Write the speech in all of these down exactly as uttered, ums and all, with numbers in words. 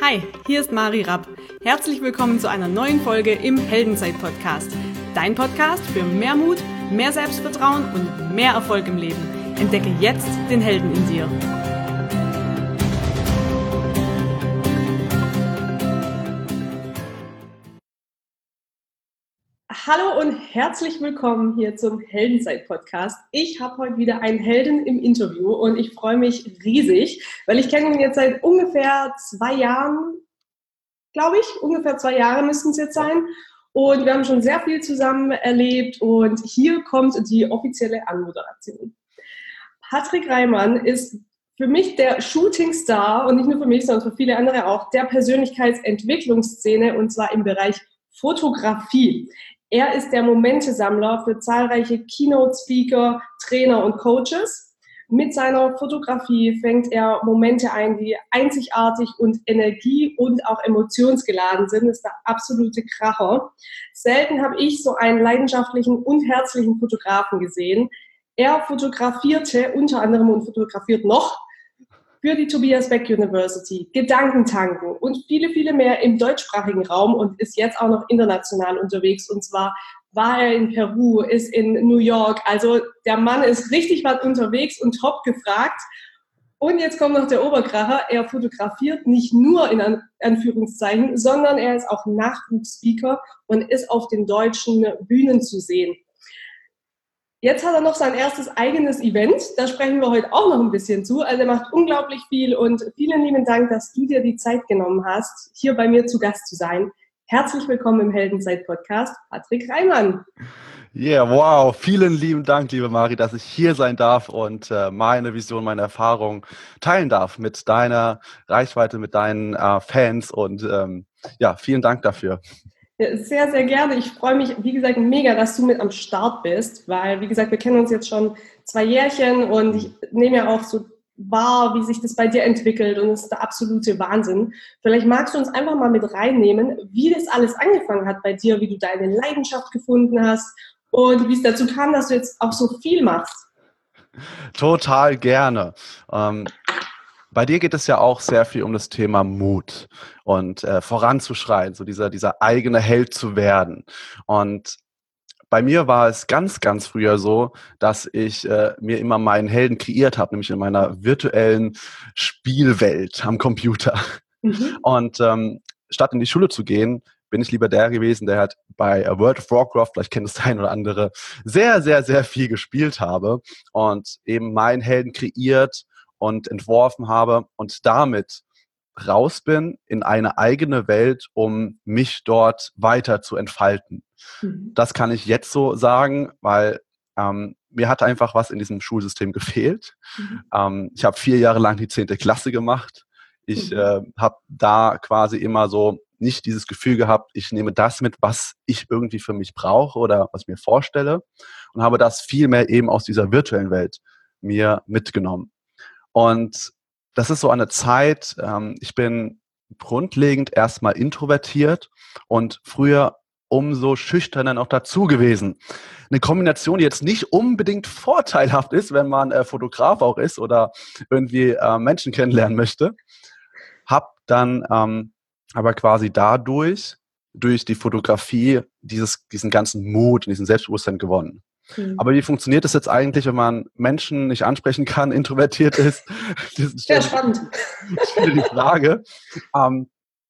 Hi, hier ist Mari Rapp. Herzlich willkommen zu einer neuen Folge im Heldenzeit-Podcast. Dein Podcast für mehr Mut, mehr Selbstvertrauen und mehr Erfolg im Leben. Entdecke jetzt den Helden in dir. Hallo und herzlich willkommen hier zum Heldenzeit-Podcast. Ich habe heute wieder einen Helden im Interview und ich freue mich riesig, weil ich kenne ihn jetzt seit ungefähr zwei Jahren, glaube ich, ungefähr zwei Jahre müssten es jetzt sein. Und wir haben schon sehr viel zusammen erlebt und hier kommt die offizielle Anmoderation. Patrick Reimann ist für mich der Shootingstar und nicht nur für mich, sondern für viele andere auch, der Persönlichkeitsentwicklungsszene und zwar im Bereich Fotografie. Er ist der Momentesammler für zahlreiche Keynote-Speaker, Trainer und Coaches. Mit seiner Fotografie fängt er Momente ein, die einzigartig und energie- und auch emotionsgeladen sind. Das ist der absolute Kracher. Selten habe ich so einen leidenschaftlichen und herzlichen Fotografen gesehen. Er fotografierte unter anderem und fotografiert noch für die Tobias Beck University, Gedankentanken und viele, viele mehr im deutschsprachigen Raum und ist jetzt auch noch international unterwegs. Und zwar war er in Peru, ist in New York. Also der Mann ist richtig was unterwegs und top gefragt. Und jetzt kommt noch der Oberkracher. Er fotografiert nicht nur in Anführungszeichen, sondern er ist auch Nachwuchsspeaker und ist auf den deutschen Bühnen zu sehen. Jetzt hat er noch sein erstes eigenes Event, da sprechen wir heute auch noch ein bisschen zu. Also er macht unglaublich viel und vielen lieben Dank, dass du dir die Zeit genommen hast, hier bei mir zu Gast zu sein. Herzlich willkommen im Heldenzeit-Podcast, Patrick Reimann. Yeah, wow, vielen lieben Dank, liebe Mari, dass ich hier sein darf und äh, meine Vision, meine Erfahrung teilen darf mit deiner Reichweite, mit deinen äh, Fans und ähm, ja, vielen Dank dafür. Ja, sehr, sehr gerne. Ich freue mich, wie gesagt, mega, dass du mit am Start bist, weil, wie gesagt, wir kennen uns jetzt schon zwei Jährchen und ich nehme ja auch so wahr, wie sich das bei dir entwickelt und das ist der absolute Wahnsinn. Vielleicht magst du uns einfach mal mit reinnehmen, wie das alles angefangen hat bei dir, wie du deine Leidenschaft gefunden hast und wie es dazu kam, dass du jetzt auch so viel machst. Total gerne. Ähm Bei dir geht es ja auch sehr viel um das Thema Mut und äh, voranzuschreiten, so dieser, dieser eigene Held zu werden. Und bei mir war es ganz, ganz früher so, dass ich äh, mir immer meinen Helden kreiert habe, nämlich in meiner virtuellen Spielwelt am Computer. Mhm. Und ähm, statt in die Schule zu gehen, bin ich lieber der gewesen, der halt bei World of Warcraft, vielleicht kennt es der ein oder andere, sehr, sehr, sehr viel gespielt habe und eben meinen Helden kreiert und entworfen habe und damit raus bin in eine eigene Welt, um mich dort weiter zu entfalten. Mhm. Das kann ich jetzt so sagen, weil ähm, mir hat einfach was in diesem Schulsystem gefehlt. Mhm. Ähm, ich habe vier Jahre lang die zehnte Klasse gemacht. Ich mhm. äh, habe da quasi immer so nicht dieses Gefühl gehabt, ich nehme das mit, was ich irgendwie für mich brauche oder was ich mir vorstelle und habe das viel mehr eben aus dieser virtuellen Welt mir mitgenommen. Und das ist so eine Zeit, ähm, ich bin grundlegend erstmal introvertiert und früher umso schüchterner noch dazu gewesen. Eine Kombination, die jetzt nicht unbedingt vorteilhaft ist, wenn man äh, Fotograf auch ist oder irgendwie äh, Menschen kennenlernen möchte. Hab dann ähm, aber quasi dadurch, durch die Fotografie, dieses, diesen ganzen Mut und diesen Selbstbewusstsein gewonnen. Mhm. Aber wie funktioniert das jetzt eigentlich, wenn man Menschen nicht ansprechen kann, introvertiert ist? Das ist sehr spannend. Das ist wieder die Frage. ähm,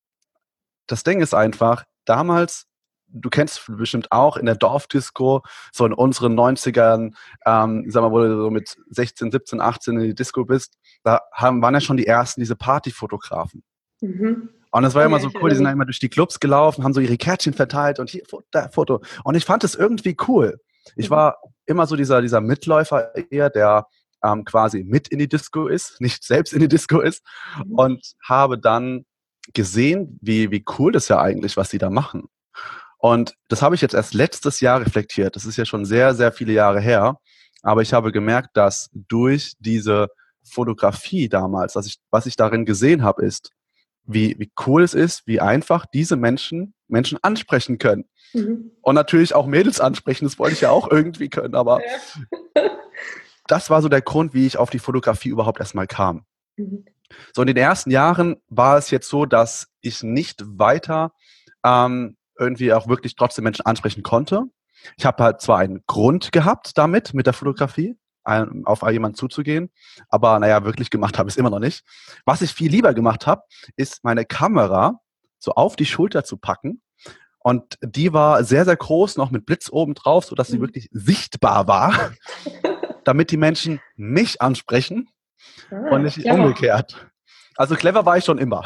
das Ding ist einfach, damals, du kennst bestimmt auch in der Dorfdisco, so in unseren neunzigern, ähm, sag mal, wo du so mit sechzehn, siebzehn, achtzehn in die Disco bist, da haben, waren ja schon die ersten diese Partyfotografen. Mhm. Und das war ja immer so cool, die sind dann immer durch die Clubs gelaufen, haben so ihre Kärtchen verteilt und hier, da, Foto. Und ich fand das irgendwie cool. Ich war immer so dieser, dieser Mitläufer eher, der ähm, quasi mit in die Disco ist, nicht selbst in die Disco ist und habe dann gesehen, wie, wie cool das ja eigentlich, was sie da machen. Und das habe ich jetzt erst letztes Jahr reflektiert. Das ist ja schon sehr, sehr viele Jahre her. Aber ich habe gemerkt, dass durch diese Fotografie damals, dass ich, was ich darin gesehen habe, ist, wie, wie cool es ist, wie einfach diese Menschen Menschen ansprechen können. Mhm. Und natürlich auch Mädels ansprechen, das wollte ich ja auch irgendwie können, aber ja. Das war so der Grund, wie ich auf die Fotografie überhaupt erstmal kam. Mhm. So in den ersten Jahren war es jetzt so, dass ich nicht weiter ähm, irgendwie auch wirklich trotzdem Menschen ansprechen konnte. Ich habe halt zwar einen Grund gehabt damit, mit der Fotografie, ein, auf jemanden zuzugehen, aber naja, wirklich gemacht habe ich es immer noch nicht. Was ich viel lieber gemacht habe, ist meine Kamera so auf die Schulter zu packen. Und die war sehr, sehr groß, noch mit Blitz oben drauf, sodass sie wirklich sichtbar war, damit die Menschen mich ansprechen Ah, und nicht clever. umgekehrt. Also clever war ich schon immer.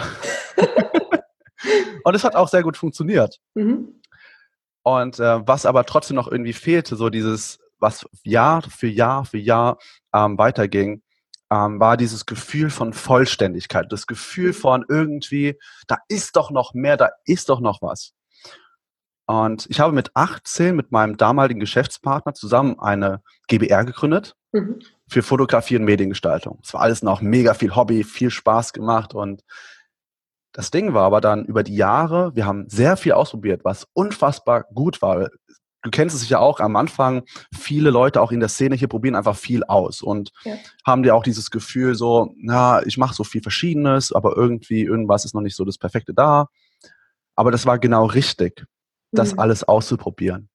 Und es hat auch sehr gut funktioniert. Mhm. Und äh, was aber trotzdem noch irgendwie fehlte, so dieses, was Jahr für Jahr für Jahr ähm, weiterging, ähm, war dieses Gefühl von Vollständigkeit, das Gefühl von irgendwie, da ist doch noch mehr, da ist doch noch was. Und ich habe mit achtzehn mit meinem damaligen Geschäftspartner zusammen eine G b R gegründet Mhm. für Fotografie und Mediengestaltung. Es war alles noch mega viel Hobby, viel Spaß gemacht. Und das Ding war aber dann über die Jahre, wir haben sehr viel ausprobiert, was unfassbar gut war. Du kennst es sicher auch, am Anfang, viele Leute auch in der Szene hier probieren einfach viel aus und Ja. haben dir auch dieses Gefühl so, na, ich mache so viel Verschiedenes, aber irgendwie irgendwas ist noch nicht so das Perfekte da. Aber das war genau richtig, das Mhm. alles auszuprobieren.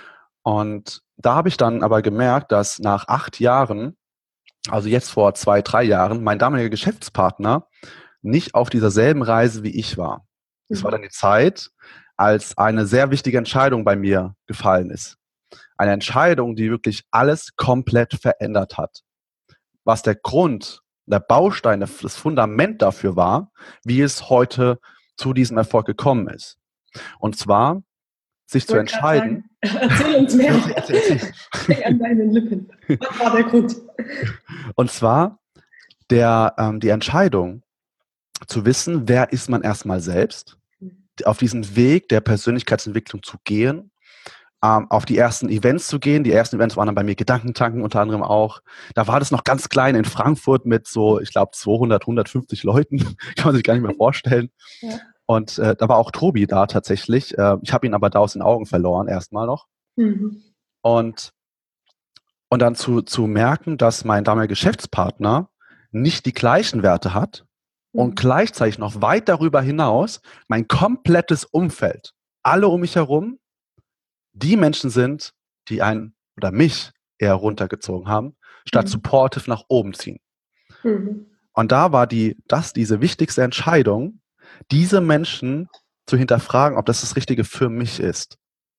Und da habe ich dann aber gemerkt, dass nach acht Jahren, also jetzt vor zwei, drei Jahren, mein damaliger Geschäftspartner nicht auf dieser selben Reise wie ich war. Es war Mhm. dann die Zeit, als eine sehr wichtige Entscheidung bei mir gefallen ist. Eine Entscheidung, die wirklich alles komplett verändert hat. Was der Grund, der Baustein, das Fundament dafür war, wie es heute zu diesem Erfolg gekommen ist. Und zwar, sich Ich zu wollte gerade entscheiden. sagen, erzähl uns mehr. Erzähl, erzähl, erzähl. Hängt an deinen Lippen. Was war der Grund? Und zwar der, ähm, die Entscheidung, zu wissen, wer ist man erstmal selbst, auf diesen Weg der Persönlichkeitsentwicklung zu gehen, ähm, auf die ersten Events zu gehen. Die ersten Events waren dann bei mir Gedankentanken unter anderem auch. Da war das noch ganz klein in Frankfurt mit so, ich glaube, zweihundert, hundertfünfzig Leuten. Kann man sich gar nicht mehr vorstellen. Ja. Und äh, da war auch Tobi da tatsächlich. Äh, ich habe ihn aber da aus den Augen verloren erstmal noch. Mhm. Und, und dann zu, zu merken, dass mein damaliger Geschäftspartner nicht die gleichen Werte hat und Mhm. gleichzeitig noch weit darüber hinaus mein komplettes Umfeld, alle um mich herum, die Menschen sind, die einen oder mich eher runtergezogen haben, statt Mhm. supportive nach oben ziehen. Mhm. Und da war die, das diese wichtigste Entscheidung, diese Menschen zu hinterfragen, ob das das Richtige für mich ist.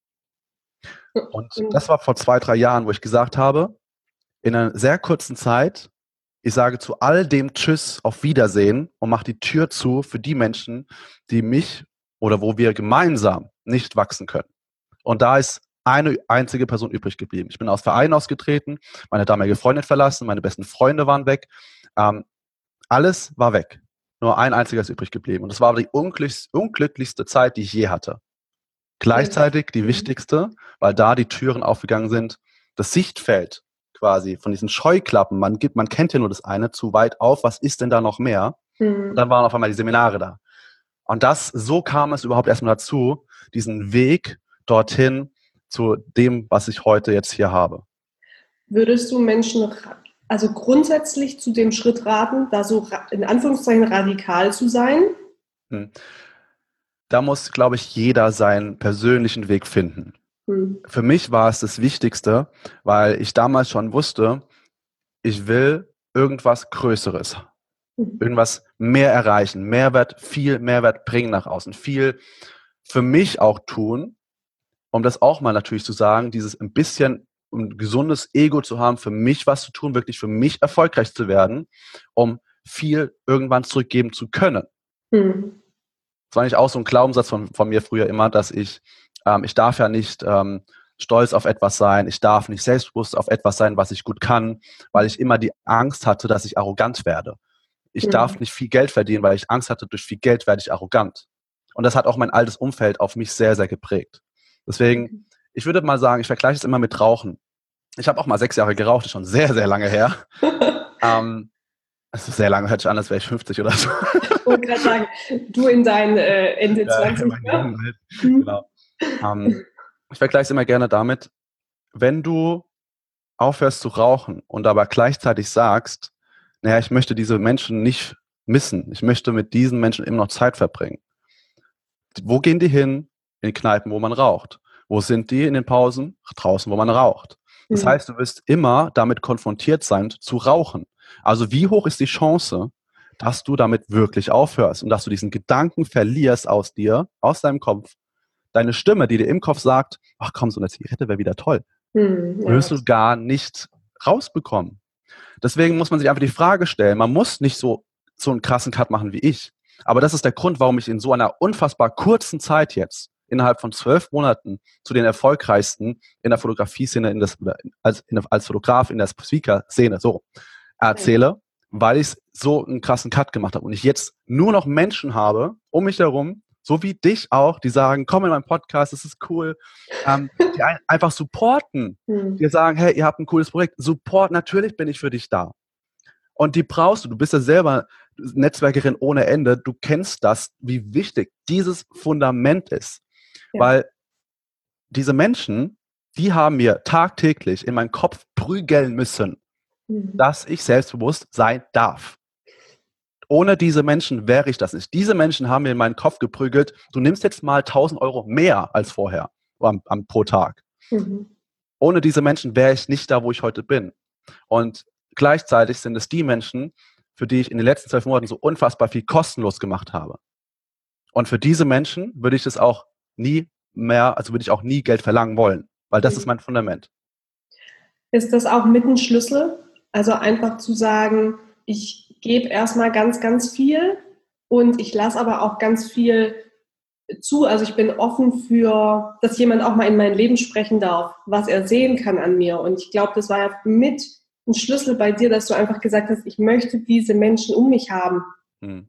Und das Und war vor zwei, drei Jahren, wo ich gesagt habe, in einer sehr kurzen Zeit, ich sage zu all dem Tschüss, auf Wiedersehen und mache die Tür zu für die Menschen, die mich oder wo wir gemeinsam nicht wachsen können. Und da ist eine einzige Person übrig geblieben. Ich bin aus Vereinen ausgetreten, meine damalige Freundin verlassen, meine besten Freunde waren weg. Ähm, alles war weg. Nur ein einziger ist übrig geblieben. Und das war die unglücklichste, unglücklichste Zeit, die ich je hatte. Gleichzeitig die mhm. wichtigste, weil da die Türen aufgegangen sind, das Sichtfeld quasi von diesen Scheuklappen, man gibt, man kennt ja nur das eine, zu weit auf, was ist denn da noch mehr? Und dann Mhm. waren auf einmal die Seminare da. Und das, so kam es überhaupt erstmal dazu, diesen Weg dorthin zu dem, was ich heute jetzt hier habe. Würdest du Menschen ra- also grundsätzlich zu dem Schritt raten, da so ra- in Anführungszeichen radikal zu sein? Hm. Da muss, glaube ich, jeder seinen persönlichen Weg finden. Mhm. Für mich war es das Wichtigste, weil ich damals schon wusste, ich will irgendwas Größeres, Mhm. irgendwas mehr erreichen, Mehrwert, viel Mehrwert bringen nach außen, viel für mich auch tun, um das auch mal natürlich zu sagen, dieses ein bisschen ein gesundes Ego zu haben, für mich was zu tun, wirklich für mich erfolgreich zu werden, um viel irgendwann zurückgeben zu können. Mhm. Das war eigentlich auch so ein Glaubenssatz von, von mir früher immer, dass ich, ähm, ich darf ja nicht ähm, stolz auf etwas sein, ich darf nicht selbstbewusst auf etwas sein, was ich gut kann, weil ich immer die Angst hatte, dass ich arrogant werde. Ich darf Mhm. nicht viel Geld verdienen, weil ich Angst hatte, durch viel Geld werde ich arrogant. Und das hat auch mein altes Umfeld auf mich sehr, sehr geprägt. Deswegen, ich würde mal sagen, ich vergleiche es immer mit Rauchen. Ich habe auch mal sechs Jahre geraucht, das ist schon sehr, sehr lange her. Ähm, es ist sehr lange, hört sich an, als wäre ich fünfzig oder so. Ich wollte gerade sagen, du in deinen äh, Ende Ja, in zwanzig, meinen ne? jungen Welt. Mhm. Genau. Ähm, ich vergleiche es immer gerne damit, wenn du aufhörst zu rauchen und aber gleichzeitig sagst, naja, ich möchte diese Menschen nicht missen. Ich möchte mit diesen Menschen immer noch Zeit verbringen. Wo gehen die hin? In Kneipen, wo man raucht. Wo sind die in den Pausen? Draußen, wo man raucht. Das Mhm. heißt, du wirst immer damit konfrontiert sein, zu rauchen. Also wie hoch ist die Chance, dass du damit wirklich aufhörst und dass du diesen Gedanken verlierst aus dir, aus deinem Kopf. Deine Stimme, die dir im Kopf sagt, ach komm, so eine Zigarette wäre wieder toll, Mhm. Ja. wirst du gar nicht rausbekommen. Deswegen muss man sich einfach die Frage stellen, man muss nicht so, so einen krassen Cut machen wie ich. Aber das ist der Grund, warum ich in so einer unfassbar kurzen Zeit jetzt, innerhalb von zwölf Monaten, zu den erfolgreichsten in der Fotografie-Szene, in das, als, in, als Fotograf in der Speaker-Szene so erzähle, weil ich so einen krassen Cut gemacht habe und ich jetzt nur noch Menschen habe um mich herum, so wie dich auch, die sagen, komm in meinen Podcast, das ist cool, ähm, die ein, einfach supporten, Mhm. die sagen, hey, ihr habt ein cooles Projekt, Support, natürlich bin ich für dich da. Und die brauchst du, du bist ja selber Netzwerkerin ohne Ende, du kennst das, wie wichtig dieses Fundament ist, Ja. weil diese Menschen, die haben mir tagtäglich in meinen Kopf prügeln müssen, Mhm. dass ich selbstbewusst sein darf. Ohne diese Menschen wäre ich das nicht. Diese Menschen haben mir in meinen Kopf geprügelt, du nimmst jetzt mal tausend Euro mehr als vorher am, am, pro Tag. Mhm. Ohne diese Menschen wäre ich nicht da, wo ich heute bin. Und gleichzeitig sind es die Menschen, für die ich in den letzten zwölf Monaten so unfassbar viel kostenlos gemacht habe. Und für diese Menschen würde ich es auch nie mehr, also würde ich auch nie Geld verlangen wollen, weil das Mhm. ist mein Fundament. Ist das auch mit ein Schlüssel? Also einfach zu sagen, ich gebe erstmal ganz, ganz viel und ich lasse aber auch ganz viel zu. Also ich bin offen für, dass jemand auch mal in mein Leben sprechen darf, was er sehen kann an mir. Und ich glaube, das war ja mit ein Schlüssel bei dir, dass du einfach gesagt hast, ich möchte diese Menschen um mich haben. Hm.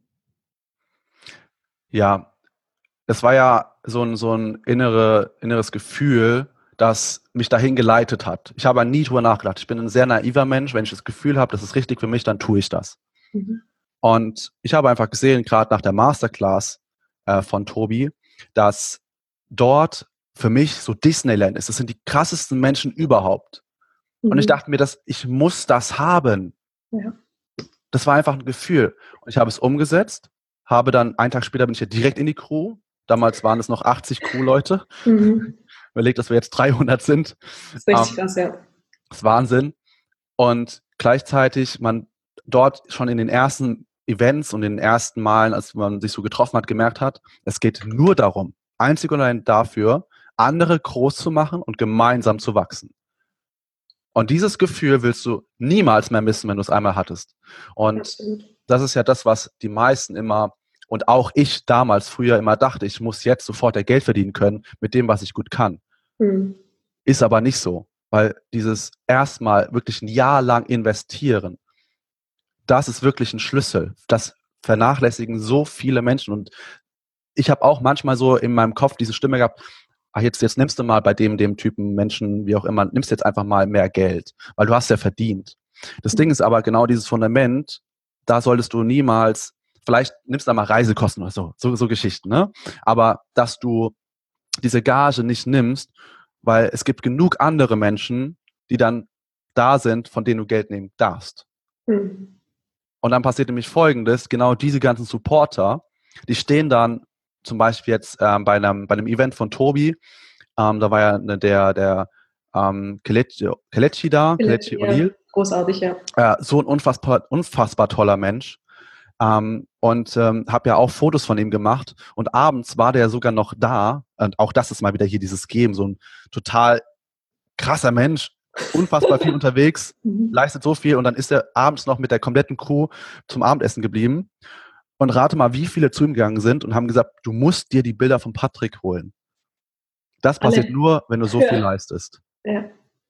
Ja, es war ja so ein, so ein innere, inneres Gefühl, das mich dahin geleitet hat. Ich habe nie drüber nachgedacht. Ich bin ein sehr naiver Mensch. Wenn ich das Gefühl habe, das ist richtig für mich, dann tue ich das. Mhm. Und ich habe einfach gesehen, gerade nach der Masterclass äh, von Tobi, dass dort für mich so Disneyland ist. Das sind die krassesten Menschen überhaupt. Mhm. Und ich dachte mir, dass ich muss das haben. Ja. Das war einfach ein Gefühl. Und ich habe es umgesetzt, habe dann, einen Tag später bin ich ja direkt in die Crew. Damals waren es noch achtzig Crew-Leute. Mhm. Überlegt, dass wir jetzt dreihundert sind. Das ist richtig Ähm, krass, ja. das ist Wahnsinn. Und gleichzeitig man dort schon in den ersten Events und in den ersten Malen, als man sich so getroffen hat, gemerkt hat, es geht nur darum, einzig und allein dafür, andere groß zu machen und gemeinsam zu wachsen. Und dieses Gefühl willst du niemals mehr missen, wenn du es einmal hattest. Und Absolut. das ist ja das, was die meisten immer und auch ich damals früher immer dachte, ich muss jetzt sofort ja Geld verdienen können mit dem, was ich gut kann. Mhm. Ist aber nicht so, weil dieses erstmal wirklich ein Jahr lang investieren, das ist wirklich ein Schlüssel. Das vernachlässigen so viele Menschen. Und ich habe auch manchmal so in meinem Kopf diese Stimme gehabt, ach jetzt, jetzt nimmst du mal bei dem, dem Typen Menschen, wie auch immer, nimmst jetzt einfach mal mehr Geld, weil du hast ja verdient. Das Ding ist aber genau dieses Fundament, da solltest du niemals, vielleicht nimmst du da mal Reisekosten oder so, so, so Geschichten, ne? Aber dass du diese Gage nicht nimmst, weil es gibt genug andere Menschen, die dann da sind, von denen du Geld nehmen darfst. Mhm. Und dann passiert nämlich Folgendes, genau diese ganzen Supporter, die stehen dann zum Beispiel jetzt ähm, bei, einem, bei einem Event von Tobi, ähm, da war ja ne, der, der ähm, Kelechi, Kelechi da, Kelechi Ja, O'Neill, großartig, ja. äh, so ein unfassbar, unfassbar toller Mensch. Ähm, und ähm, habe ja auch Fotos von ihm gemacht und abends war der sogar noch da und auch das ist mal wieder hier dieses Game, so ein total krasser Mensch, unfassbar viel unterwegs, Mhm. leistet so viel und dann ist er abends noch mit der kompletten Crew zum Abendessen geblieben und rate mal, wie viele zu ihm gegangen sind und haben gesagt, du musst dir die Bilder von Patrick holen. Das passiert Alle. nur, wenn du so viel Ja. leistest. Ja,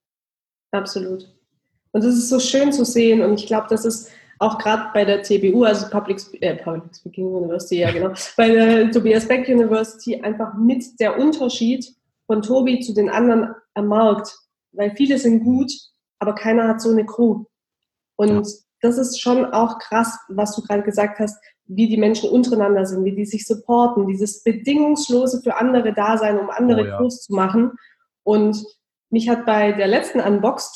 absolut. Und es ist so schön zu sehen und ich glaube, das ist auch gerade bei der T B U, also Public, äh, Public Speaking University, ja genau, bei der Tobias Beck University einfach mit der Unterschied von Tobi zu den anderen am Markt, weil viele sind gut, aber keiner hat so eine Crew. Und Ja. das ist schon auch krass, was du gerade gesagt hast, wie die Menschen untereinander sind, wie die sich supporten, dieses bedingungslose für andere Dasein, um andere Oh ja. groß zu machen. Und mich hat bei der letzten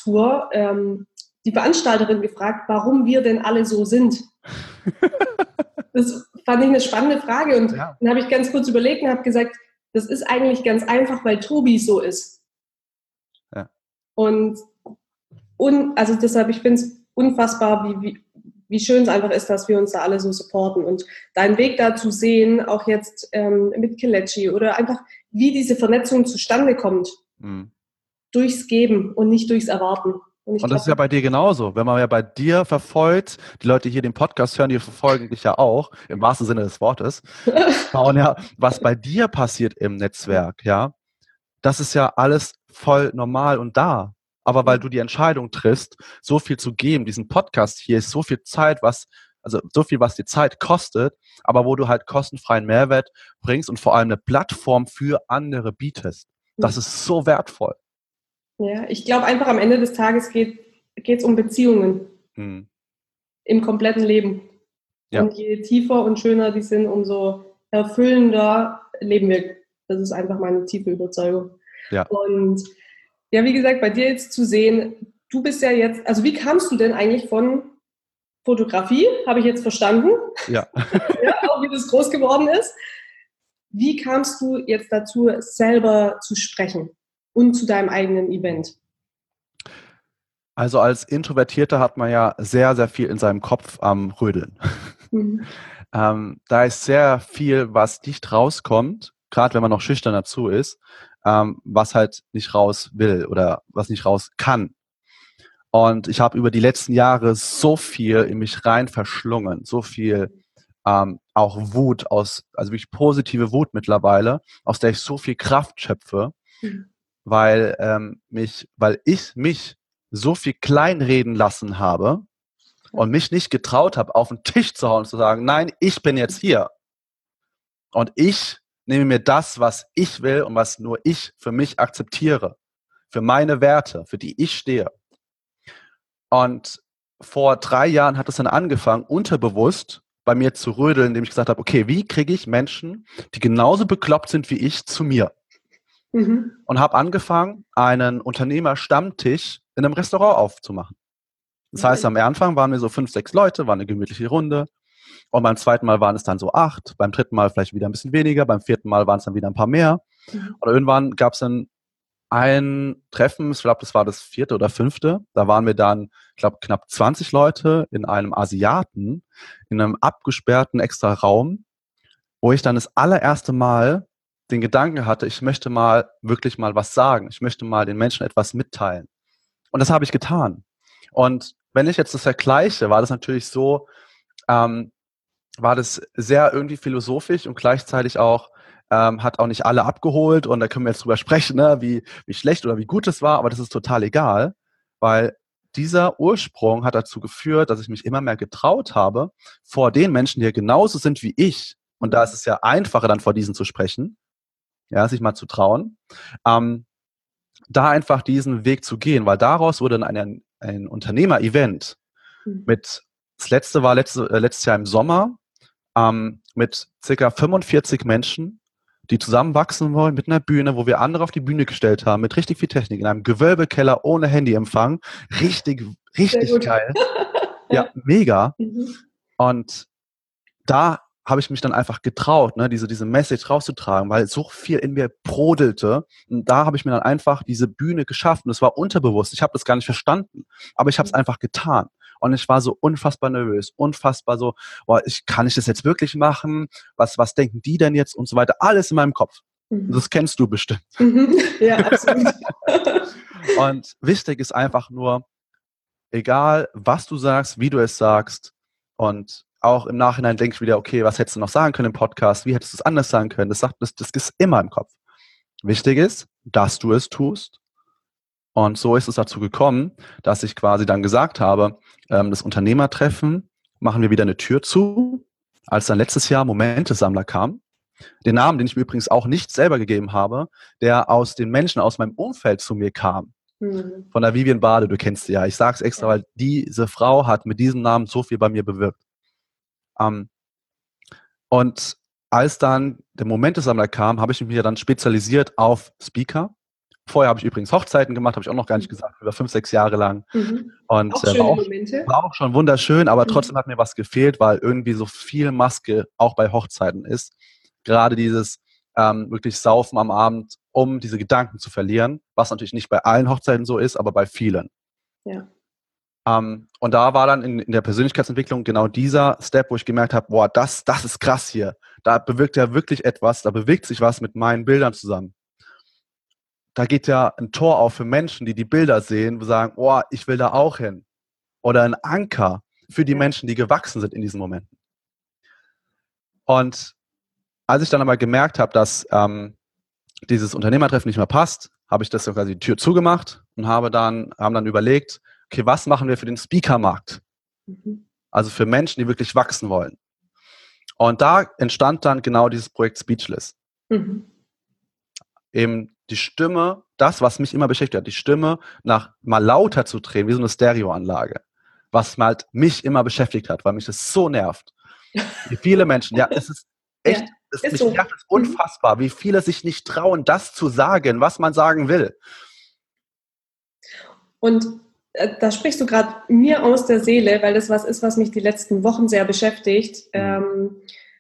Unbox-Tour ähm, die Veranstalterin gefragt, warum wir denn alle so sind. das fand ich eine spannende Frage und Ja. dann habe ich ganz kurz überlegt und habe gesagt, das ist eigentlich ganz einfach, weil Tobi so ist. Ja. Und, und also deshalb, ich finde es unfassbar, wie, wie, wie schön es einfach ist, dass wir uns da alle so supporten. Und deinen Weg da zu sehen, auch jetzt ähm, mit Kelechi oder einfach, wie diese Vernetzung zustande kommt, Mhm. durchs Geben und nicht durchs Erwarten. Und ich Und das ist ja glaube, bei dir genauso. Wenn man ja bei dir verfolgt, die Leute, die hier den Podcast hören, die verfolgen dich ja auch, im wahrsten Sinne des Wortes, schauen ja, was bei dir passiert im Netzwerk, ja. Das ist ja alles voll normal und da. Aber weil du die Entscheidung triffst, so viel zu geben, diesen Podcast hier ist so viel Zeit, was, also so viel, was die Zeit kostet, aber wo du halt kostenfreien Mehrwert bringst und vor allem eine Plattform für andere bietest. Das ist so wertvoll. Ja, ich glaube einfach am Ende des Tages geht es um Beziehungen Hm. im kompletten Leben. Ja. Und je tiefer und schöner die sind, umso erfüllender leben wir. Das ist einfach meine tiefe Überzeugung. Ja. Und ja, wie gesagt, bei dir jetzt zu sehen, du bist ja jetzt, also wie kamst du denn eigentlich von Fotografie, habe ich jetzt verstanden, Ja. ja, auch wie das groß geworden ist. Wie kamst du jetzt dazu, selber zu sprechen und zu deinem eigenen Event? Also als Introvertierter hat man ja sehr, sehr viel in seinem Kopf am Rödeln. Mhm. ähm, da ist sehr viel, was nicht rauskommt, gerade wenn man noch schüchtern dazu ist, ähm, was halt nicht raus will oder was nicht raus kann. Und ich habe über die letzten Jahre so viel in mich rein verschlungen, so viel ähm, auch Wut aus, also wirklich positive Wut mittlerweile, aus der ich so viel Kraft schöpfe, Mhm. weil ähm, mich, weil ich mich so viel kleinreden lassen habe und mich nicht getraut habe, auf den Tisch zu hauen und zu sagen, nein, ich bin jetzt hier. Und ich nehme mir das, was ich will und was nur ich für mich akzeptiere, für meine Werte, für die ich stehe. Und vor drei Jahren hat es dann angefangen, unterbewusst bei mir zu rödeln, indem ich gesagt habe, okay, wie kriege ich Menschen, die genauso bekloppt sind wie ich, zu mir? Mhm. Und habe angefangen, einen Unternehmer-Stammtisch in einem Restaurant aufzumachen. Das heißt, am Anfang waren wir so fünf, sechs Leute, war eine gemütliche Runde. Und beim zweiten Mal waren es dann so acht, beim dritten Mal vielleicht wieder ein bisschen weniger, beim vierten Mal waren es dann wieder ein paar mehr. Mhm. Und irgendwann gab es dann ein Treffen, ich glaube, das war das vierte oder fünfte. Da waren wir dann, ich glaube, knapp zwanzig Leute in einem Asiaten, in einem abgesperrten extra Raum, wo ich dann das allererste Mal den Gedanken hatte, ich möchte mal wirklich mal was sagen. Ich möchte mal den Menschen etwas mitteilen. Und das habe ich getan. Und wenn ich jetzt das vergleiche, war das natürlich so, ähm, war das sehr irgendwie philosophisch und gleichzeitig auch, ähm, hat auch nicht alle abgeholt. Und da können wir jetzt drüber sprechen, ne, wie, wie schlecht oder wie gut es war, aber das ist total egal, weil dieser Ursprung hat dazu geführt, dass ich mich immer mehr getraut habe, vor den Menschen, die ja genauso sind wie ich, und da ist es ja einfacher, dann vor diesen zu sprechen, ja, sich mal zu trauen, ähm, da einfach diesen Weg zu gehen, weil daraus wurde dann ein, ein Unternehmer-Event mit, das letzte war letzte, äh, letztes Jahr im Sommer, ähm, mit circa fünfundvierzig Menschen, die zusammenwachsen wollen mit einer Bühne, wo wir andere auf die Bühne gestellt haben, mit richtig viel Technik, in einem Gewölbekeller ohne Handyempfang. Richtig, richtig geil. Ja, mega. Mhm. Und da habe ich mich dann einfach getraut, ne, diese, diese Message rauszutragen, weil so viel in mir brodelte. Und da habe ich mir dann einfach diese Bühne geschafft. Und es war unterbewusst. Ich habe das gar nicht verstanden. Aber ich habe es einfach getan. Und ich war so unfassbar nervös, unfassbar so, boah, ich, kann ich das jetzt wirklich machen? Was, was denken die denn jetzt? Und so weiter. Alles in meinem Kopf. Mhm. Das kennst du bestimmt. Mhm. Ja, absolut. Und wichtig ist einfach nur, egal was du sagst, wie du es sagst, und auch im Nachhinein denke ich wieder, okay, was hättest du noch sagen können im Podcast? Wie hättest du es anders sagen können? Das, sagt, das, das ist immer im Kopf. Wichtig ist, dass du es tust. Und so ist es dazu gekommen, dass ich quasi dann gesagt habe, ähm, das Unternehmertreffen machen wir wieder eine Tür zu. Als dann letztes Jahr Momente-Sammler kam, den Namen, den ich mir übrigens auch nicht selber gegeben habe, der aus den Menschen aus meinem Umfeld zu mir kam. Mhm. Von der Vivian Bade, du kennst sie ja. Ich sag's extra, weil diese Frau hat mit diesem Namen so viel bei mir bewirkt. Um, und als dann der Momentesammler kam, habe ich mich ja dann spezialisiert auf Speaker, Vorher habe ich übrigens Hochzeiten gemacht, habe ich auch noch gar nicht gesagt, über fünf, sechs Jahre lang. Mhm. Und Auch äh, schöne war, auch, Momente. war auch schon wunderschön, aber Mhm. trotzdem hat mir was gefehlt, weil irgendwie so viel Maske auch bei Hochzeiten ist. Gerade dieses ähm, wirklich Saufen am Abend, um diese Gedanken zu verlieren, was natürlich nicht bei allen Hochzeiten so ist, aber bei vielen. Ja. Ähm, und da war dann in, in der Persönlichkeitsentwicklung genau dieser Step, wo ich gemerkt habe, boah, das, das ist krass hier. Da bewirkt ja wirklich etwas, da bewegt sich was mit meinen Bildern zusammen. Da geht ja ein Tor auf für Menschen, die die Bilder sehen, wo sagen, oh, ich will da auch hin. Oder ein Anker für die Ja. Menschen, die gewachsen sind in diesen Momenten. Und als ich dann aber gemerkt habe, dass ähm, dieses Unternehmertreffen nicht mehr passt, habe ich das so quasi die Tür zugemacht und habe dann, haben dann überlegt, okay, was machen wir für den Speaker-Markt? Mhm. Also für Menschen, die wirklich wachsen wollen. Und da entstand dann genau dieses Projekt Speechless. Mhm. Eben die Stimme, das, was mich immer beschäftigt hat, die Stimme nach mal lauter zu drehen, wie so eine Stereoanlage. Was halt mich immer beschäftigt hat, weil mich das so nervt. Wie viele Menschen, ja, es ist echt, Ja, es, ist mich so. nervt es unfassbar, wie viele sich nicht trauen, das zu sagen, was man sagen will. Und äh, da sprichst du gerade mir aus der Seele, weil das was ist, was mich die letzten Wochen sehr beschäftigt. Mhm. Ähm,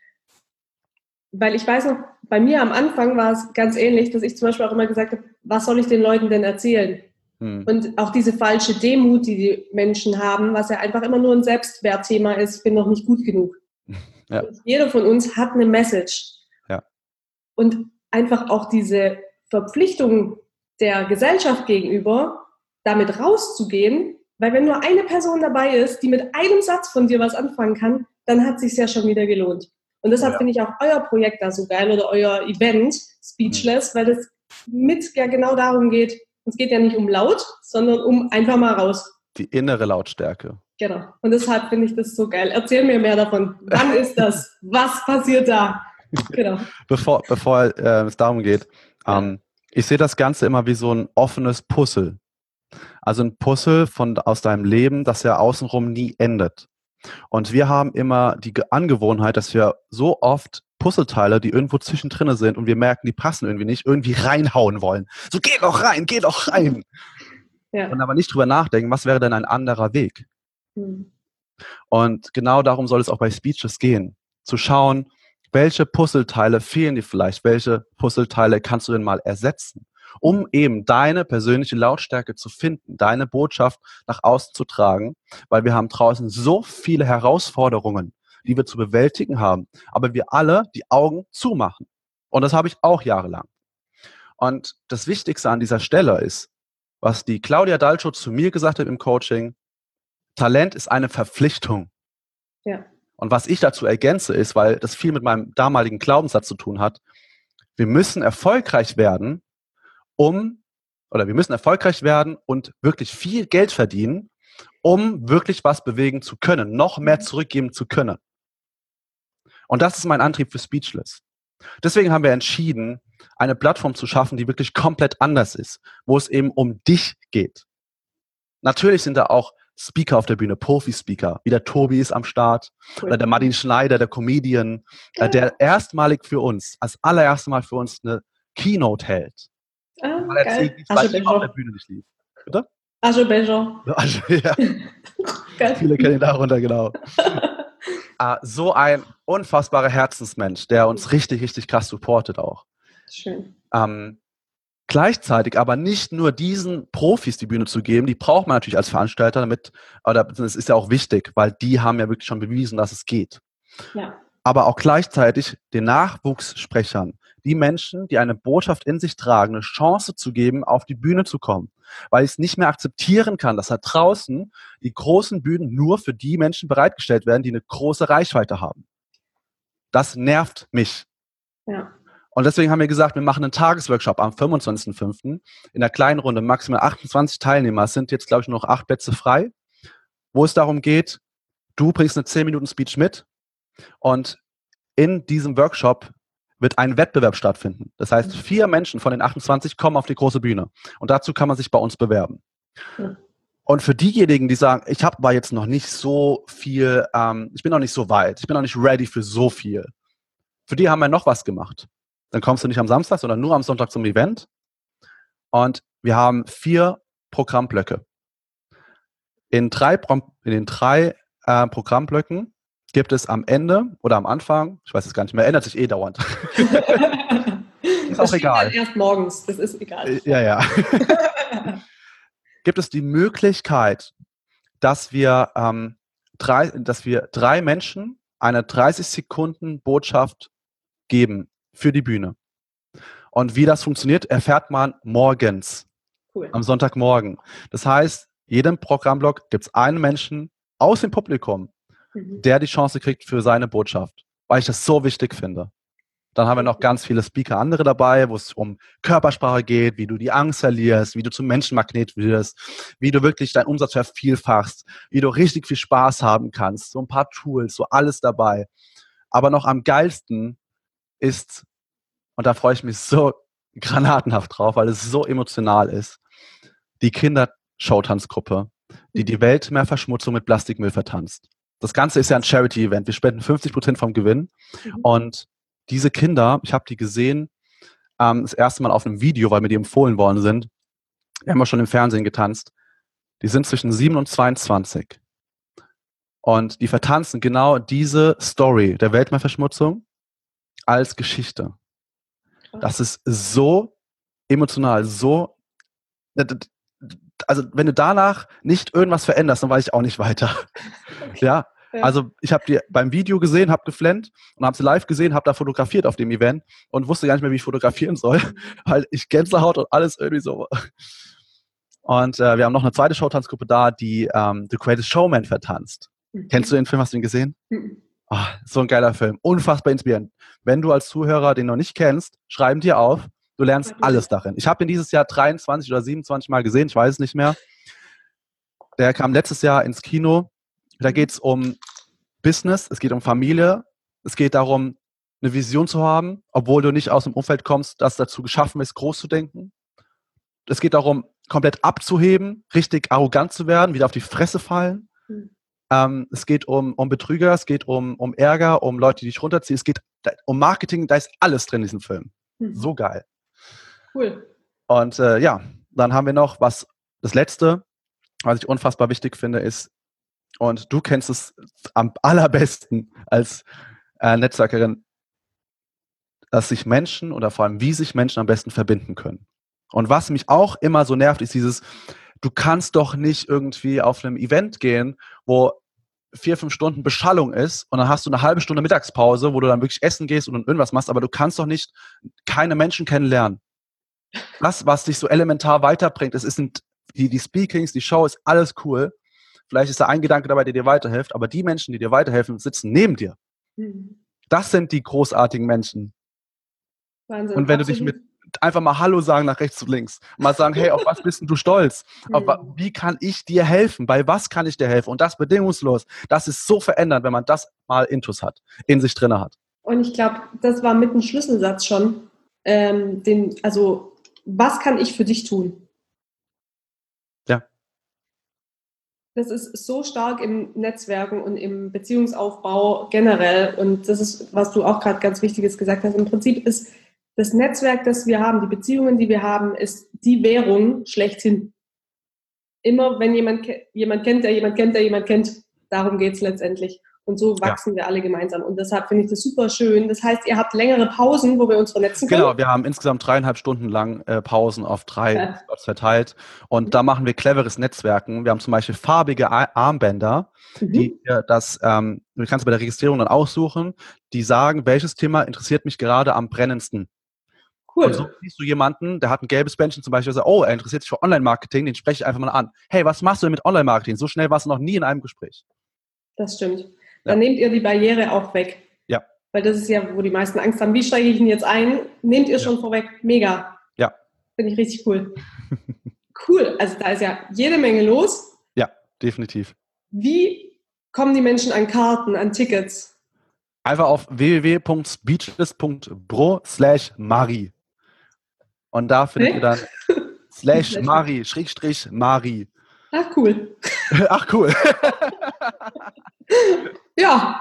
weil ich weiß noch, bei mir am Anfang war es ganz ähnlich, dass ich zum Beispiel auch immer gesagt habe, was soll ich den Leuten denn erzählen? Mhm. Und auch diese falsche Demut, die die Menschen haben, was ja einfach immer nur ein Selbstwertthema ist, ich bin noch nicht gut genug. Ja. Und jeder von uns hat eine Message. Ja. Und einfach auch diese Verpflichtung der Gesellschaft gegenüber, damit rauszugehen, weil wenn nur eine Person dabei ist, die mit einem Satz von dir was anfangen kann, dann hat es sich ja schon wieder gelohnt. Und deshalb Ja. finde ich auch euer Projekt da so geil oder euer Event Speechless, mhm. weil das mit ja genau darum geht, es geht ja nicht um laut, sondern um einfach mal raus. Die innere Lautstärke. Genau. Und deshalb finde ich das so geil. Erzähl mir mehr davon. Wann ist das? Was passiert da? Genau. Bevor, bevor äh, es darum geht, Ja. ähm, ich sehe das Ganze immer wie so ein offenes Puzzle. Also ein Puzzle von, aus deinem Leben, das ja außenrum nie endet. Und wir haben immer die Angewohnheit, dass wir so oft Puzzleteile, die irgendwo zwischendrin sind und wir merken, die passen irgendwie nicht, irgendwie reinhauen wollen. So, geh doch rein, geh doch rein. Ja. Und aber nicht drüber nachdenken, was wäre denn ein anderer Weg? Mhm. Und genau darum soll es auch bei Speechless gehen. Zu schauen, welche Puzzleteile fehlen dir vielleicht, welche Puzzleteile kannst du denn mal ersetzen, um eben deine persönliche Lautstärke zu finden, deine Botschaft nach außen zu tragen, weil wir haben draußen so viele Herausforderungen, die wir zu bewältigen haben, aber wir alle die Augen zumachen. Und das habe ich auch jahrelang. Und das Wichtigste an dieser Stelle ist, was die Claudia Dalschow zu mir gesagt hat im Coaching, Talent ist eine Verpflichtung. Ja. Und was ich dazu ergänze ist, weil das viel mit meinem damaligen Glaubenssatz zu tun hat, wir müssen erfolgreich werden, um, oder wir müssen erfolgreich werden und wirklich viel Geld verdienen, um wirklich was bewegen zu können, noch mehr zurückgeben zu können. Und das ist mein Antrieb für Speechless. Deswegen haben wir entschieden, eine Plattform zu schaffen, die wirklich komplett anders ist, wo es eben um dich geht. Natürlich sind da auch Speaker auf der Bühne, Profi-Speaker, wie der Tobi ist am Start, cool. Oder der Martin Schneider, der Comedian, ja. Der erstmalig für uns, als allererstes Mal für uns eine Keynote hält. Ah, weil er erzählt, wie es bei ihm auf der Bühne nicht lief. Bitte? Azerbaijan. Ja. Viele kennen ihn darunter, genau. uh, so ein unfassbarer Herzensmensch, der uns richtig, richtig krass supportet auch. Schön. Ähm, Gleichzeitig aber nicht nur diesen Profis die Bühne zu geben, die braucht man natürlich als Veranstalter, damit, oder es ist ja auch wichtig, weil die haben ja wirklich schon bewiesen, dass es geht. Ja. Aber auch gleichzeitig den Nachwuchssprechern, die Menschen, die eine Botschaft in sich tragen, eine Chance zu geben, auf die Bühne zu kommen. Weil ich es nicht mehr akzeptieren kann, dass da draußen die großen Bühnen nur für die Menschen bereitgestellt werden, die eine große Reichweite haben. Das nervt mich. Ja. Und deswegen haben wir gesagt, wir machen einen Tagesworkshop am fünfundzwanzigsten fünften in einer kleinen Runde, maximal achtundzwanzig Teilnehmer. Es sind jetzt, glaube ich, nur noch acht Plätze frei, wo es darum geht, du bringst eine zehn Minuten Speech mit und in diesem Workshop wird ein Wettbewerb stattfinden. Das heißt, vier Menschen von den achtundzwanzig kommen auf die große Bühne und dazu kann man sich bei uns bewerben. Ja. Und für diejenigen, die sagen, ich habe aber jetzt noch nicht so viel, ähm, ich bin noch nicht so weit, ich bin noch nicht ready für so viel, für die haben wir noch was gemacht. Dann kommst du nicht am Samstag, sondern nur am Sonntag zum Event. Und wir haben vier Programmblöcke. In, drei, in den drei äh, Programmblöcken gibt es am Ende oder am Anfang, ich weiß es gar nicht mehr, ändert sich eh dauernd. Ist auch das egal. Dann erst morgens, das ist egal. Ja, ja. Gibt es die Möglichkeit, dass wir, ähm, drei, dass wir drei Menschen eine dreißig Sekunden Botschaft geben für die Bühne. Und wie das funktioniert, erfährt man morgens, cool. Am Sonntagmorgen. Das heißt, jedem Programmblock gibt es einen Menschen aus dem Publikum, mhm. der die Chance kriegt für seine Botschaft, weil ich das so wichtig finde. Dann haben wir noch ganz viele Speaker, andere dabei, wo es um Körpersprache geht, wie du die Angst verlierst, wie du zum Menschenmagnet wirst, wie du wirklich deinen Umsatz vervielfachst, wie du richtig viel Spaß haben kannst, so ein paar Tools, so alles dabei. Aber noch am geilsten ist, und da freue ich mich so granatenhaft drauf, weil es so emotional ist, die Kindershowtanzgruppe, die die Weltmeerverschmutzung mit Plastikmüll vertanzt. Das Ganze ist ja ein Charity-Event. Wir spenden fünfzig Prozent vom Gewinn. Mhm. Und diese Kinder, ich habe die gesehen, ähm, das erste Mal auf einem Video, weil mir die empfohlen worden sind. Die haben wir schon im Fernsehen getanzt. Die sind zwischen sieben und zweiundzwanzig. Und die vertanzen genau diese Story der Weltmeerverschmutzung als Geschichte. Das ist so emotional, so... Also wenn du danach nicht irgendwas veränderst, dann weiß ich auch nicht weiter. Okay. Ja, also ich habe die beim Video gesehen, habe geflennt und habe sie live gesehen, habe da fotografiert auf dem Event und wusste gar nicht mehr, wie ich fotografieren soll, weil ich Gänsehaut und alles irgendwie so. Und äh, wir haben noch eine zweite Showtanzgruppe da, die ähm, The Greatest Showman vertanzt. Mhm. Kennst du den Film? Hast du ihn gesehen? Mhm. Oh, so ein geiler Film, unfassbar inspirierend. Wenn du als Zuhörer den noch nicht kennst, schreib ihn dir auf. Du lernst alles darin. Ich habe den dieses Jahr dreiundzwanzig oder siebenundzwanzig Mal gesehen, ich weiß es nicht mehr. Der kam letztes Jahr ins Kino. Da geht es um Business, es geht um Familie, es geht darum, eine Vision zu haben, obwohl du nicht aus dem Umfeld kommst, das dazu geschaffen ist, groß zu denken. Es geht darum, komplett abzuheben, richtig arrogant zu werden, wieder auf die Fresse fallen. Mhm. Ähm, es geht um, um Betrüger, es geht um, um Ärger, um Leute, die dich runterziehen. Es geht um Marketing, da ist alles drin in diesem Film. Mhm. So geil. Cool. Und äh, ja, dann haben wir noch was, das Letzte, was ich unfassbar wichtig finde, ist, und du kennst es am allerbesten als äh, Netzwerkerin, dass sich Menschen oder vor allem wie sich Menschen am besten verbinden können. Und was mich auch immer so nervt, ist dieses, du kannst doch nicht irgendwie auf einem Event gehen, wo vier, fünf Stunden Beschallung ist und dann hast du eine halbe Stunde Mittagspause, wo du dann wirklich essen gehst und dann irgendwas machst, aber du kannst doch nicht keine Menschen kennenlernen. Das, was dich so elementar weiterbringt, es sind die, die Speakings, die Show, ist alles cool. Vielleicht ist da ein Gedanke dabei, der dir weiterhilft, aber die Menschen, die dir weiterhelfen, sitzen neben dir. Mhm. Das sind die großartigen Menschen. Wahnsinn. Und wenn absolut. Du dich mit einfach mal Hallo sagen nach rechts und links, mal sagen, hey, auf was bist denn du stolz? Mhm. Auf, wie kann ich dir helfen? Bei was kann ich dir helfen? Und das bedingungslos. Das ist so verändernd, wenn man das mal intus hat, in sich drinne hat. Und ich glaube, das war mit einem Schlüsselsatz schon, ähm, den, also was kann ich für dich tun? Ja. Das ist so stark im Netzwerken und im Beziehungsaufbau generell. Und das ist, was du auch gerade ganz Wichtiges gesagt hast. Im Prinzip ist das Netzwerk, das wir haben, die Beziehungen, die wir haben, ist die Währung schlechthin. Immer wenn jemand jemand kennt, der jemand kennt, der jemand kennt, darum geht es letztendlich. Und so wachsen ja. wir alle gemeinsam. Und deshalb finde ich das super schön. Das heißt, ihr habt längere Pausen, wo wir uns vernetzen können? Genau, wir haben insgesamt dreieinhalb Stunden lang äh, Pausen auf drei ja. Spots verteilt. Und mhm. da machen wir cleveres Netzwerken. Wir haben zum Beispiel farbige Armbänder, mhm. die äh, das, ähm, du kannst bei der Registrierung dann aussuchen, die sagen, welches Thema interessiert mich gerade am brennendsten. Cool. Und so siehst du jemanden, der hat ein gelbes Bändchen zum Beispiel, sagt, oh, er interessiert sich für Online-Marketing, den spreche ich einfach mal an. Hey, was machst du denn mit Online-Marketing? So schnell warst du noch nie in einem Gespräch. Das stimmt. Dann ja. nehmt ihr die Barriere auch weg. Ja. Weil das ist ja, wo die meisten Angst haben. Wie steige ich ihn jetzt ein? Nehmt ihr ja. schon vorweg. Mega. Ja. Finde ich richtig cool. Cool. Also da ist ja jede Menge los. Ja, definitiv. Wie kommen die Menschen an Karten, an Tickets? Einfach auf w w w punkt speechless punkt pro slash Mari. Und da findet hey? ihr dann slash Mari, Schrägstrich Mari. Ach, cool. Ach, cool. Ja.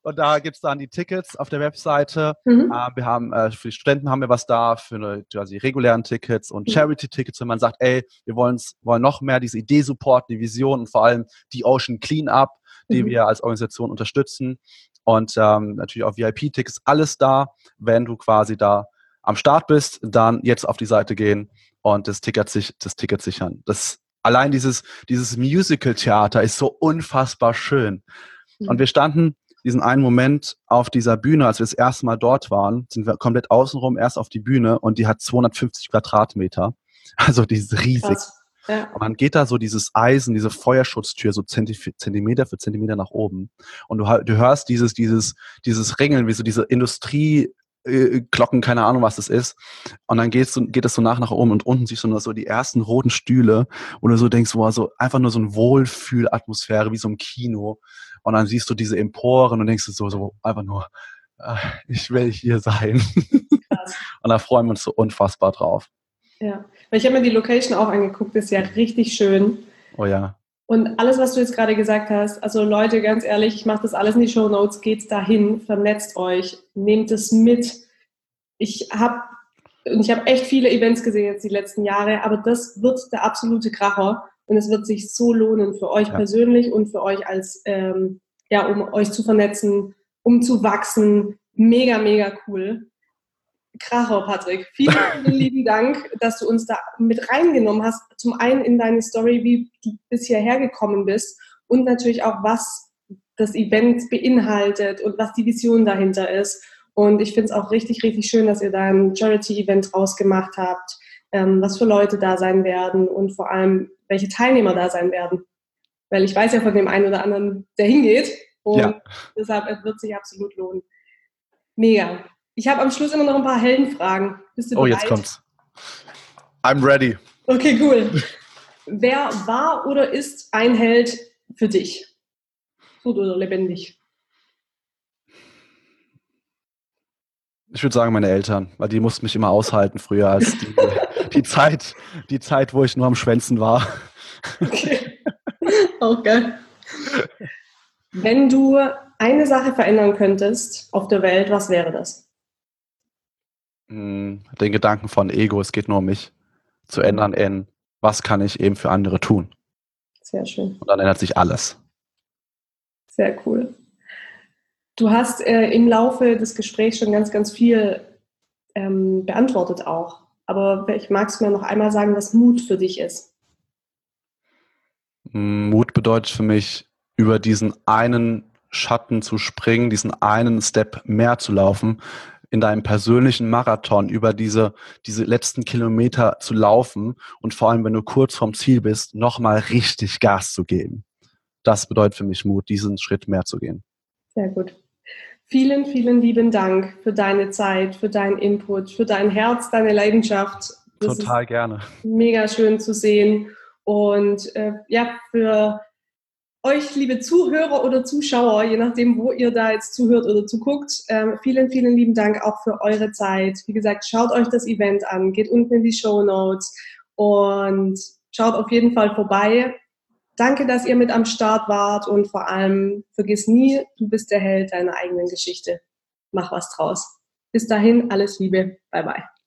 Und da gibt es dann die Tickets auf der Webseite. Mhm. Äh, wir haben, äh, für die Studenten haben wir was da, für eine, also die regulären Tickets und Charity-Tickets, wenn man sagt, ey, wir wollen noch mehr diese Idee supporten, die Vision und vor allem die Ocean Cleanup, die Mhm. wir als Organisation unterstützen. Und ähm, natürlich auch V I P-Tickets, alles da. Wenn du quasi da am Start bist, dann jetzt auf die Seite gehen und das Ticket, sich, das Ticket sichern. Das, allein dieses, dieses Musical-Theater ist so unfassbar schön. Mhm. Und wir standen diesen einen Moment auf dieser Bühne, als wir das erste Mal dort waren, sind wir komplett außenrum erst auf die Bühne und die hat zweihundertfünfzig Quadratmeter. Also die ist riesig. Krass. Ja. Und dann geht da so dieses Eisen, diese Feuerschutztür so Zentimeter für Zentimeter nach oben. Und du, du hörst dieses, dieses, dieses Ringeln, wie so diese Industrie, äh, Glocken, keine Ahnung, was das ist. Und dann geht's so, geht es so nach nach oben und unten siehst du nur so die ersten roten Stühle, wo du so denkst, wow, so einfach nur so eine Wohlfühlatmosphäre, wie so im Kino. Und dann siehst du diese Emporen und denkst du so, so einfach nur, äh, ich will hier sein. Krass. Und da freuen wir uns so unfassbar drauf. Ja, weil ich habe mir die Location auch angeguckt, ist ja richtig schön. Oh ja. Und alles, was du jetzt gerade gesagt hast, also Leute, ganz ehrlich, ich mache das alles in die Shownotes, geht dahin, vernetzt euch, nehmt es mit. Ich habe und ich habe echt viele Events gesehen jetzt die letzten Jahre, aber das wird der absolute Kracher und es wird sich so lohnen für euch Ja. persönlich und für euch als, ähm, ja, um euch zu vernetzen, um zu wachsen. Mega, mega cool. Kracher, Patrick. Vielen, vielen lieben Dank, dass du uns da mit reingenommen hast. Zum einen in deine Story, wie du bis hierher gekommen bist und natürlich auch, was das Event beinhaltet und was die Vision dahinter ist. Und ich finde es auch richtig, richtig schön, dass ihr da ein Charity-Event rausgemacht habt, ähm, was für Leute da sein werden und vor allem, welche Teilnehmer da sein werden. Weil ich weiß ja von dem einen oder anderen, der hingeht. Und Ja. deshalb es wird sich absolut lohnen. Mega. Ich habe am Schluss immer noch ein paar Heldenfragen. Bist du Oh, bereit? jetzt kommt's. I'm ready. Okay, cool. Wer war oder ist ein Held für dich? Tot oder lebendig? Ich würde sagen, meine Eltern, weil die mussten mich immer aushalten früher als die, die Zeit, die Zeit, wo ich nur am Schwänzen war. Okay. Auch geil. Wenn du eine Sache verändern könntest auf der Welt, was wäre das? Den Gedanken von Ego, es geht nur um mich, zu ändern in, was kann ich eben für andere tun? Sehr schön. Und dann ändert sich alles. Sehr cool. Du hast äh, im Laufe des Gesprächs schon ganz, ganz viel ähm, beantwortet auch. Aber ich mag es mir noch einmal sagen, was Mut für dich ist. Mut bedeutet für mich, über diesen einen Schatten zu springen, diesen einen Step mehr zu laufen, in deinem persönlichen Marathon über diese, diese letzten Kilometer zu laufen und vor allem, wenn du kurz vorm Ziel bist, nochmal richtig Gas zu geben. Das bedeutet für mich Mut, diesen Schritt mehr zu gehen. Sehr gut. Vielen, vielen lieben Dank für deine Zeit, für deinen Input, für dein Herz, deine Leidenschaft. Das Total ist gerne. Mega schön zu sehen. Und äh, ja, für euch, liebe Zuhörer oder Zuschauer, je nachdem, wo ihr da jetzt zuhört oder zuguckt, äh, vielen, vielen lieben Dank auch für eure Zeit. Wie gesagt, schaut euch das Event an, geht unten in die Shownotes und schaut auf jeden Fall vorbei. Danke, dass ihr mit am Start wart und vor allem vergiss nie, du bist der Held deiner eigenen Geschichte. Mach was draus. Bis dahin, alles Liebe. Bye, bye.